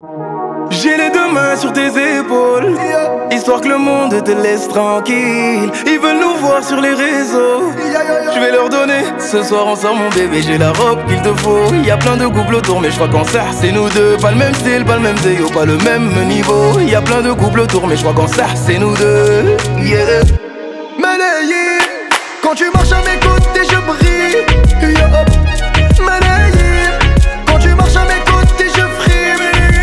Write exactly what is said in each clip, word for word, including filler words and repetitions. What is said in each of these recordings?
J'ai les deux mains sur tes épaules, histoire que le monde te laisse tranquille. Ils veulent nous voir sur les réseaux, je vais leur donner. Ce soir on sort mon bébé, j'ai la robe qu'il te faut. Y'a plein de couples autour mais je crois qu'en ça c'est nous deux. Pas le même style, pas le même déo, pas le même niveau. Y'a plein de couples autour mais je crois qu'en ça c'est nous deux. Yeah. Malayé, quand tu marches à mes côtés je brille. Yeah. Malayé, quand tu marches à mes côtés je frime.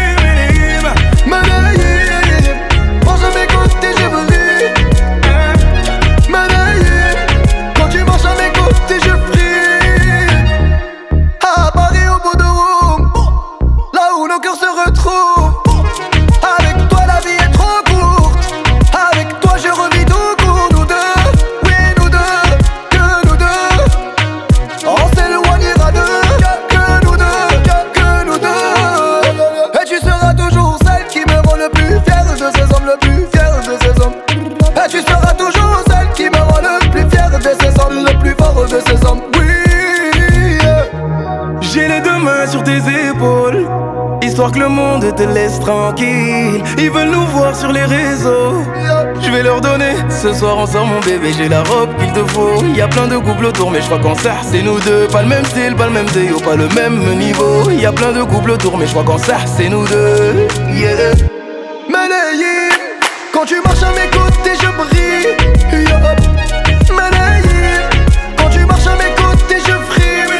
Malayé, marche à mes côtés je brille. Malayé, quand tu marches à mes côtés je frime. À Paris au bout de Rome, là où nos cœurs se retrouvent. Avec toi la vie est trop courte. Avec toi je revis tout court. Nous deux, oui nous deux, que nous deux. On s'éloignera d'eux, que nous deux, que nous deux. Et tu seras toujours celle qui me rend le plus fier de ces hommes, le plus fier de ces hommes. Et tu seras toujours celle qui me rend le plus fier de ces hommes, le plus fort de ces hommes. Oui, yeah. J'ai les deux mains sur tes épaules, histoire que le monde te laisse tranquille. Ils veulent nous voir sur les réseaux, je vais leur donner. Ce soir on sort mon bébé, j'ai la robe qu'il te faut. Y'a plein de couples autour mais je crois qu'en ça c'est nous deux. Pas le même style, pas le même déo, pas le même niveau. Y'a plein de couples autour mais je crois qu'en ça c'est nous deux. Yeah. Malayé, quand tu marches à mes côtés je brille. Yeah. Malayé, quand tu marches à mes côtés je frime.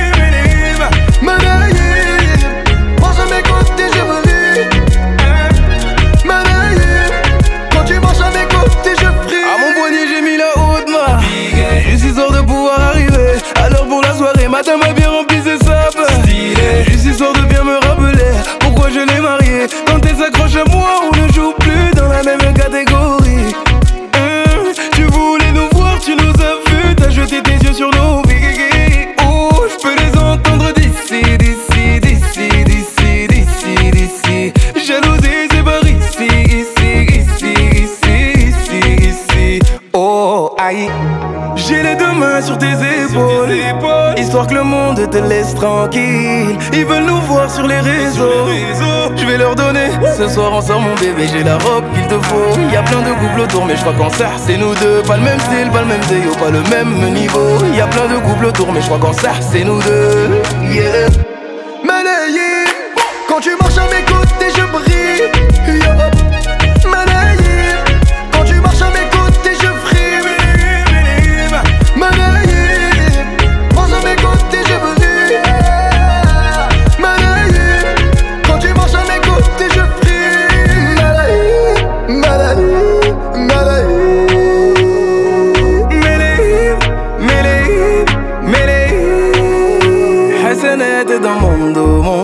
Malayé, marche à mes côtés je brille. Malayé, quand tu marches à mes côtés je frime. À mon poignet j'ai mis la haute main, juste histoire de pouvoir arriver. Alors pour la soirée, madame a bien rempli ses sapes. Juste histoire de bien me rappeler pourquoi je l'ai mariée. Quand elle s'accroche à moi, on ne joue plus dans la même catégorie. Hum, tu voulais nous voir, tu nous as vus, t'as jeté tes yeux sur nos vies. Oh, je peux les entendre d'ici, d'ici, d'ici, d'ici, d'ici, d'ici. Jalousie, c'est par ici, ici, ici, ici, ici, ici. Oh, aïe. J'ai les deux mains sur tes épaules, histoire que le monde te laisse tranquille. Ils veulent nous voir sur les réseaux, je vais leur donner. Ce soir on sort mon bébé, j'ai la robe qu'il te faut. Y'a plein de couples autour mais je crois qu'en ça c'est nous deux. Pas le même style, pas le même déo, pas le même niveau. Y'a plein de couples autour mais je crois qu'en ça c'est nous deux. Yeah. Malayé, quand tu marches à mes côtés je brille. Yeah. Malayé, quand tu marches à mes côtés je frime. Malayé, marche à mes côtés je brille. Malayé, quand tu marches à mes côtés je frime. Malayé, Malayé, Malayé. Mêlée, mêlée, mêlée. Hassanet dans mon dos, mon